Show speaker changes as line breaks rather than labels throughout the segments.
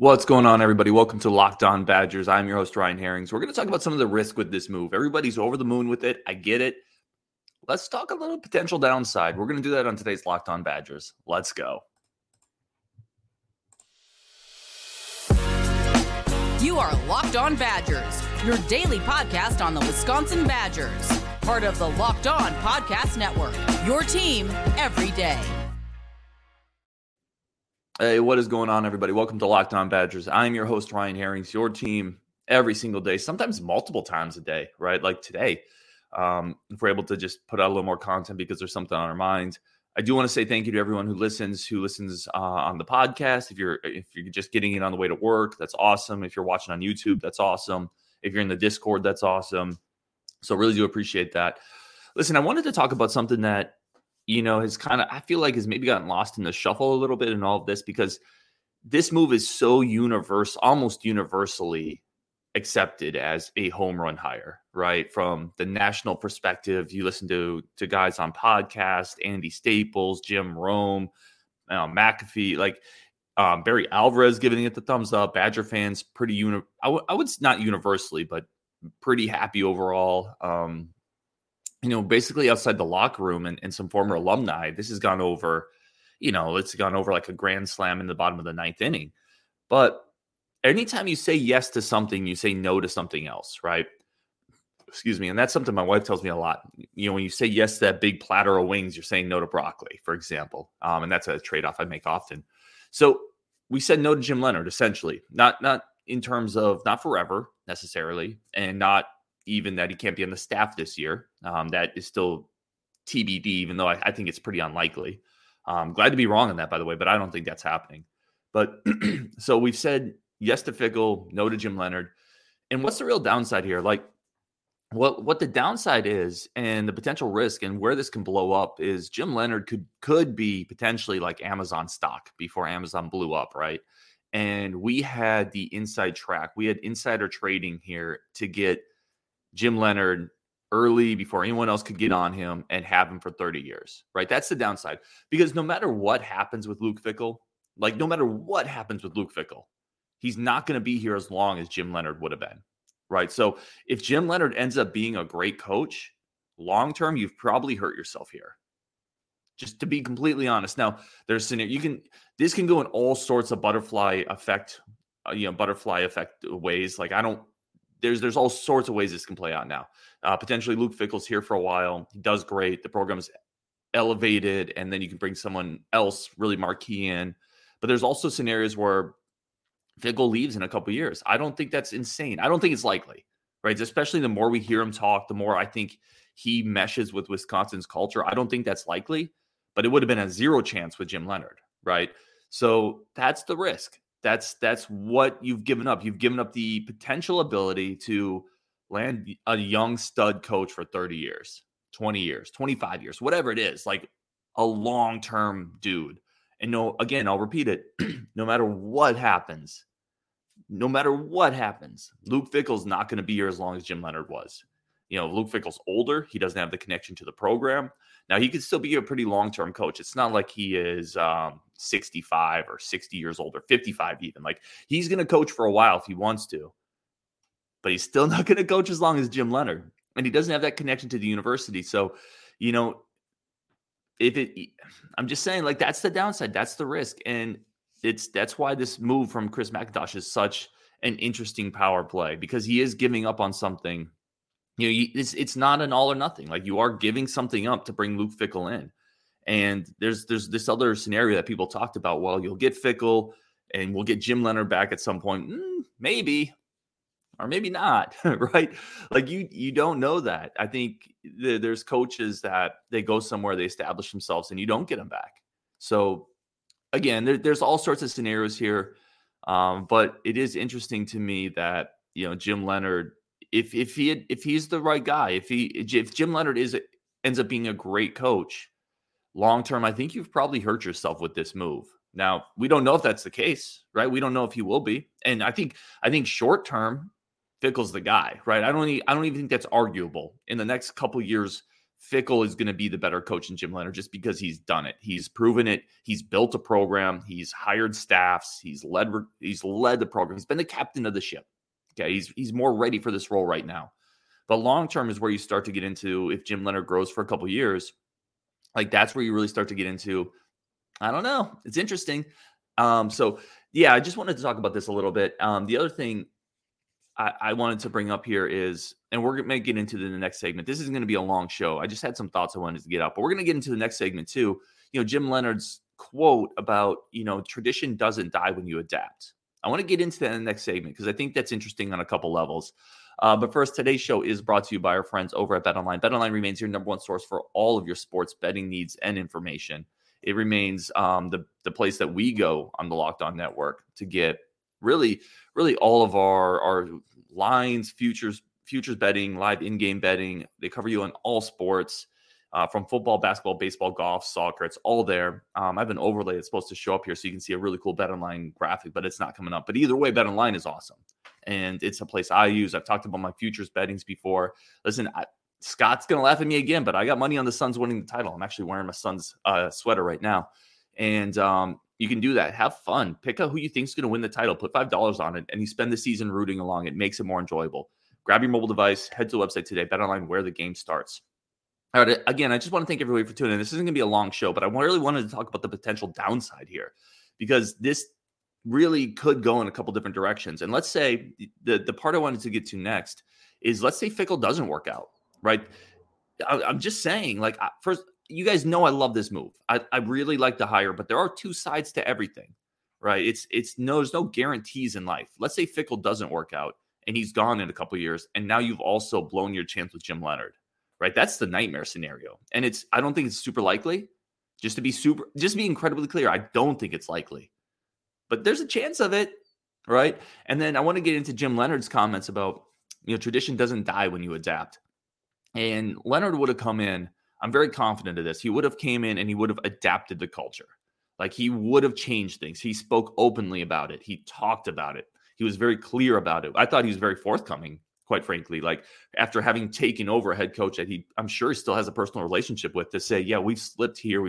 What's going on, everybody? Welcome to Locked On Badgers. I'm your host, Ryan Herrings. We're going to talk about some of the risk with this move. Everybody's over the moon with it. I get it. Let's talk a little potential downside. We're going to do that on today's Locked On Badgers. Let's go.
You are Locked On Badgers, your daily podcast on the Wisconsin Badgers. Part of the Locked On Podcast Network, your team every day.
Hey, what is going on, everybody? Welcome to Locked On Badgers. I'm your host, Ryan Herrings, your team every single day, sometimes multiple times a day, right? Like today, if we're able to just put out a little more content because there's something on our minds. I do want to say thank you to everyone who listens on the podcast. If you're just getting it on the way to work, that's awesome. If you're watching on YouTube, that's awesome. If you're in the Discord, that's awesome. So really do appreciate that. Listen, I wanted to talk about something that I feel like has maybe gotten lost in the shuffle a little bit in all of this, because this move is so almost universally accepted as a home run hire, right? From the national perspective, you listen to guys on podcasts, Andy Staples, Jim Rome, McAfee, Barry Alvarez giving it the thumbs up. Badger fans, I would not universally, but pretty happy overall. Basically outside the locker room and some former alumni, this has gone over, it's gone over like a grand slam in the bottom of the ninth inning. But anytime you say yes to something, you say no to something else, right? Excuse me. And that's something my wife tells me a lot. When you say yes to that big platter of wings, you're saying no to broccoli, for example. And that's a trade-off I make often. So we said no to Jim Leonhard, essentially. Not in terms of, not forever necessarily, and not even that he can't be on the staff this year. That is still TBD, even though I think it's pretty unlikely. Glad to be wrong on that, by the way, but I don't think that's happening. But so we've said yes to Fickell, no to Jim Leonhard. And what's the real downside here? Like what the downside is and the potential risk and where this can blow up is Jim Leonhard could be potentially like Amazon stock before Amazon blew up, right? And we had the inside track. We had insider trading here to get Jim Leonhard early before anyone else could get on him and have him for 30 years, right? That's the downside. Because no matter what happens with Luke Fickell, he's not going to be here as long as Jim Leonhard would have been, right? So if Jim Leonhard ends up being a great coach, long-term, you've probably hurt yourself here. Just to be completely honest. Now, this can go in all sorts of butterfly effect ways. There's all sorts of ways this can play out now. Potentially Luke Fickell's here for a while. He does great. The program is elevated, and then you can bring someone else really marquee in. But there's also scenarios where Fickell leaves in a couple of years. I don't think that's insane. I don't think it's likely, right? Especially the more we hear him talk, the more I think he meshes with Wisconsin's culture. I don't think that's likely, but it would have been a zero chance with Jim Leonhard, right? So that's the risk. That's what you've given up. You've given up the potential ability to land a young stud coach for 30 years, 20 years, 25 years, whatever it is, like a long-term dude. And I'll repeat it. No matter what happens, Luke Fickell's not going to be here as long as Jim Leonhard was. Luke Fickell's older. He doesn't have the connection to the program. Now, he could still be a pretty long-term coach. It's not like he is 65 or 60 years old or 55 even. Like, he's going to coach for a while if he wants to. But he's still not going to coach as long as Jim Leonhard. And he doesn't have that connection to the university. So, I'm just saying, like, that's the downside. That's the risk. And that's why this move from Chris McIntosh is such an interesting power play, because he is giving up on something. It's not an all or nothing. Like, you are giving something up to bring Luke Fickell in. And there's this other scenario that people talked about. Well, you'll get Fickell and we'll get Jim Leonhard back at some point. Maybe, or maybe not, right? Like, you don't know that. I think there's coaches that they go somewhere, they establish themselves, and you don't get them back. So again, there's all sorts of scenarios here. But it is interesting to me that, Jim Leonhard, if he's the right guy, if Jim Leonhard ends up being a great coach long term, I think you've probably hurt yourself with this move. Now, we don't know if that's the case, right? We don't know if he will be. And I think short term, Fickell's the guy, right? I don't even think that's arguable. In the next couple years, Fickell is going to be the better coach than Jim Leonhard just because he's done it. He's proven it. He's built a program. He's hired staffs. He's led the program. He's been the captain of the ship. Okay, he's more ready for this role right now. But long term is where you start to get into, if Jim Leonhard grows for a couple of years, like that's where you really start to get into, I don't know. It's interesting. So yeah, I just wanted to talk about this a little bit. The other thing I wanted to bring up here is, and we're going to get into the next segment. This is going to be a long show. I just had some thoughts I wanted to get out, but we're going to get into the next segment too. Jim Leonhard's quote about, tradition doesn't die when you adapt. I want to get into that in the next segment because I think that's interesting on a couple levels. But first, today's show is brought to you by our friends over at BetOnline. BetOnline remains your number one source for all of your sports betting needs and information. It remains the place that we go on the Locked On Network to get really all of our lines, futures betting, live in-game betting. They cover you on all sports, from football, basketball, baseball, golf, soccer. It's all there. I have an overlay that's supposed to show up here so you can see a really cool BetOnline graphic, but it's not coming up. But either way, BetOnline is awesome. And it's a place I use. I've talked about my futures bettings before. Listen, Scott's going to laugh at me again, but I got money on the Suns winning the title. I'm actually wearing my Suns sweater right now. And you can do that. Have fun. Pick out who you think is going to win the title. Put $5 on it, and you spend the season rooting along. It makes it more enjoyable. Grab your mobile device. Head to the website today. BetOnline, where the game starts. All right. Again, I just want to thank everybody for tuning in. This isn't going to be a long show, but I really wanted to talk about the potential downside here because this really could go in a couple different directions. And let's say the part I wanted to get to next is, let's say Fickell doesn't work out, right? I'm just saying, like, first, you guys know I love this move. I really like the hire, but there are two sides to everything, right? There's no guarantees in life. Let's say Fickell doesn't work out and he's gone in a couple of years, and now you've also blown your chance with Jim Leonhard, right? That's the nightmare scenario. And I don't think it's super likely. Just to be incredibly clear, I don't think it's likely. But there's a chance of it, right? And then I want to get into Jim Leonhard's comments about, tradition doesn't die when you adapt. And Leonhard would have come in, I'm very confident of this. He would have came in and he would have adapted the culture. Like, he would have changed things. He spoke openly about it. He talked about it. He was very clear about it. I thought he was very forthcoming, quite frankly. Like, after having taken over a head coach that I'm sure he still has a personal relationship with, to say, yeah, we've slipped here.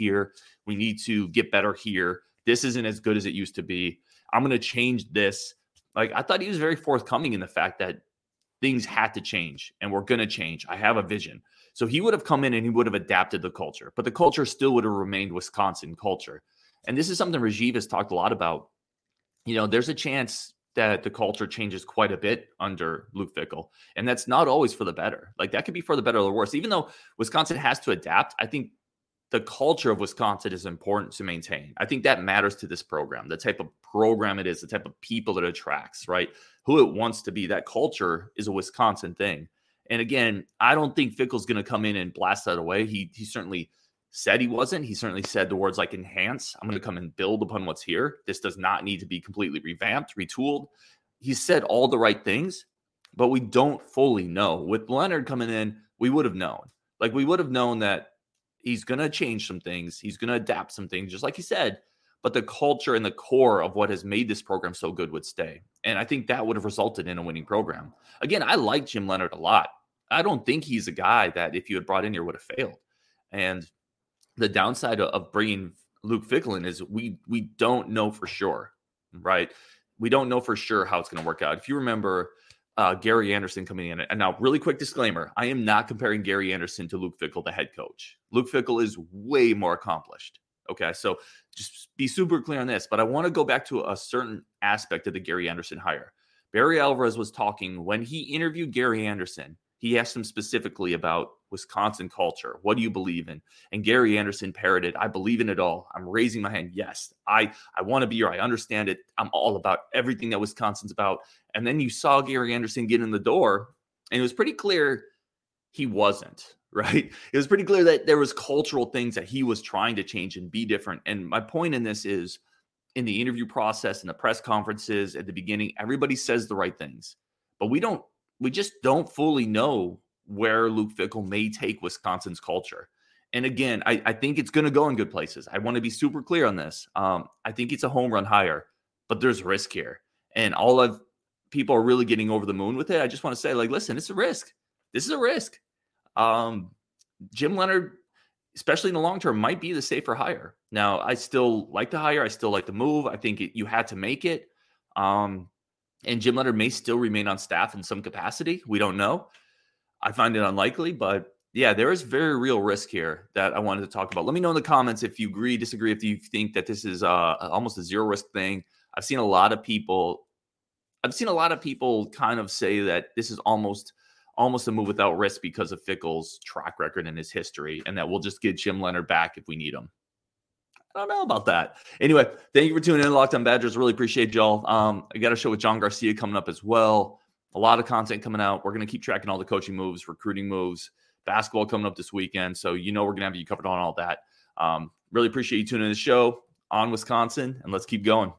We need to get better here. This isn't as good as it used to be. I'm going to change this. Like, I thought he was very forthcoming in the fact that things had to change and we're going to change. I have a vision. So he would have come in and he would have adapted the culture, but the culture still would have remained Wisconsin culture. And this is something Rajiv has talked a lot about. There's a chance that the culture changes quite a bit under Luke Fickell, and that's not always for the better. Like, that could be for the better or the worse. Even though Wisconsin has to adapt, I think the culture of Wisconsin is important to maintain. I think that matters to this program, the type of program it is, the type of people it attracts, right? Who it wants to be. That culture is a Wisconsin thing. And again, I don't think Fickell's going to come in and blast that away. He certainly said he wasn't. He certainly said the words like enhance. I'm going to come and build upon what's here. This does not need to be completely revamped, retooled. He said all the right things, but we don't fully know. With Leonhard coming in, we would have known. Like, we would have known that he's going to change some things. He's going to adapt some things, just like he said. But the culture and the core of what has made this program so good would stay. And I think that would have resulted in a winning program. Again, I like Jim Leonhard a lot. I don't think he's a guy that, if you had brought in here, would have failed. And the downside of bringing Luke Fickell in is we don't know for sure, right? We don't know for sure how it's going to work out. If you remember Gary Anderson coming in, and now really quick disclaimer, I am not comparing Gary Anderson to Luke Fickell, the head coach. Luke Fickell is way more accomplished. Okay, so just be super clear on this, but I want to go back to a certain aspect of the Gary Anderson hire. Barry Alvarez was talking when he interviewed Gary Anderson. He asked him specifically about Wisconsin culture. What do you believe in? And Gary Anderson parroted, I believe in it all. I'm raising my hand. Yes, I want to be here. I understand it. I'm all about everything that Wisconsin's about. And then you saw Gary Anderson get in the door, and it was pretty clear he wasn't, right? It was pretty clear that there was cultural things that he was trying to change and be different. And my point in this is, in the interview process, in the press conferences at the beginning, everybody says the right things, but we just don't fully know where Luke Fickell may take Wisconsin's culture. And again, I think it's going to go in good places. I want to be super clear on this. I think it's a home run hire, but there's risk here. And all of people are really getting over the moon with it. I just want to say, like, listen, it's a risk. This is a risk. Jim Leonhard, especially in the long term, might be the safer hire. Now, I still like the hire. I still like the move. I think you had to make it. And Jim Leonhard may still remain on staff in some capacity. We don't know. I find it unlikely, but yeah, there is very real risk here that I wanted to talk about. Let me know in the comments if you agree, disagree, if you think that this is almost a zero risk thing. I've seen a lot of people kind of say that this is almost a move without risk because of Fickell's track record and his history, and that we'll just get Jim Leonhard back if we need him. I don't know about that. Anyway, thank you for tuning in, Locked On Badgers. Really appreciate y'all. I got a show with John Garcia coming up as well. A lot of content coming out. We're going to keep tracking all the coaching moves, recruiting moves, basketball coming up this weekend. So we're going to have you covered on all that. Really appreciate you tuning in to the show on Wisconsin, and let's keep going.